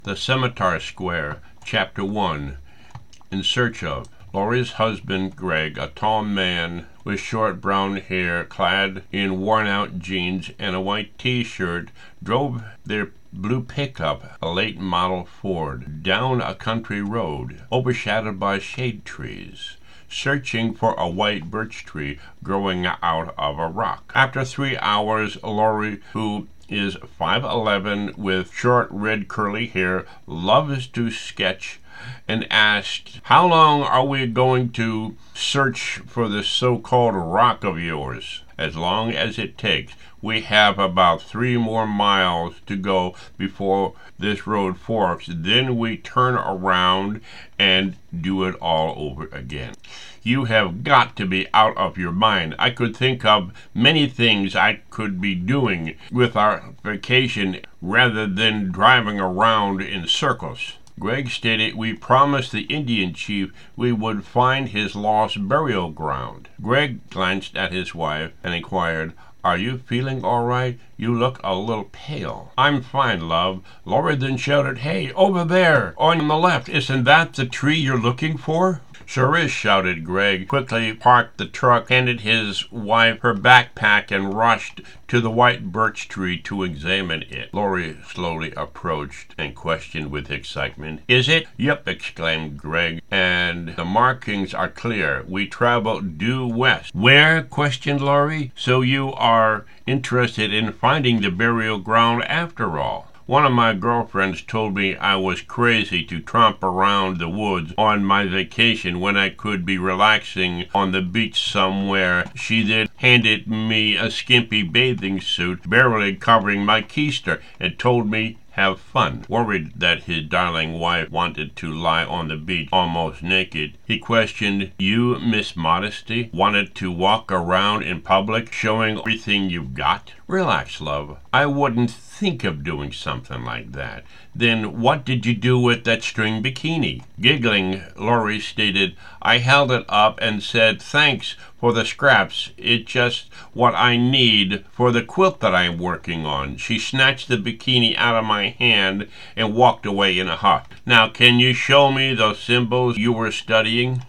The Scimitar Square, Chapter 1. In search of. Laurie's husband, Greg, a tall man with short brown hair, clad in worn-out jeans and a white T-shirt, drove their blue pickup, a late model Ford, down a country road, overshadowed by shade trees, searching for a white birch tree growing out of a rock. After 3 hours, Laurie, who is 5'11", with short red curly hair, loves to sketch, and asked, "How long are we going to search for this so-called rock of yours?" "As long as it takes. We have about 3 more miles to go before this road forks. Then we turn around and do it all over again." "You have got to be out of your mind. I could think of many things I could be doing with our vacation rather than driving around in circles." Greg stated, "We promised the Indian chief we would find his lost burial ground." Greg glanced at his wife and inquired, "Are you feeling all right? You look a little pale." "I'm fine, love." Laurie then shouted, "Hey, over there, on the left, isn't that the tree you're looking for?" "Sure is," shouted Greg, quickly parked the truck, handed his wife her backpack, and rushed to the white birch tree to examine it. Laurie slowly approached and questioned with excitement, "Is it?" "Yep," exclaimed Greg, "and the markings are clear. We travel due west." "Where?" questioned Laurie. "So you are interested in finding the burial ground after all?" "One of my girlfriends told me I was crazy to tromp around the woods on my vacation when I could be relaxing on the beach somewhere. She then handed me a skimpy bathing suit, barely covering my keister, and told me, 'Have fun.'" Worried that his darling wife wanted to lie on the beach almost naked, he questioned, "You, Miss Modesty, wanted to walk around in public showing everything you've got?" "Relax, love. I wouldn't think of doing something like that." "Then what did you do with that string bikini?" Giggling, Laurie stated, "I held it up and said, 'Thanks for the scraps. It's just what I need for the quilt that I'm working on.'" She snatched the bikini out of my hand and walked away in a huff. "Now, can you show me those symbols you were studying?"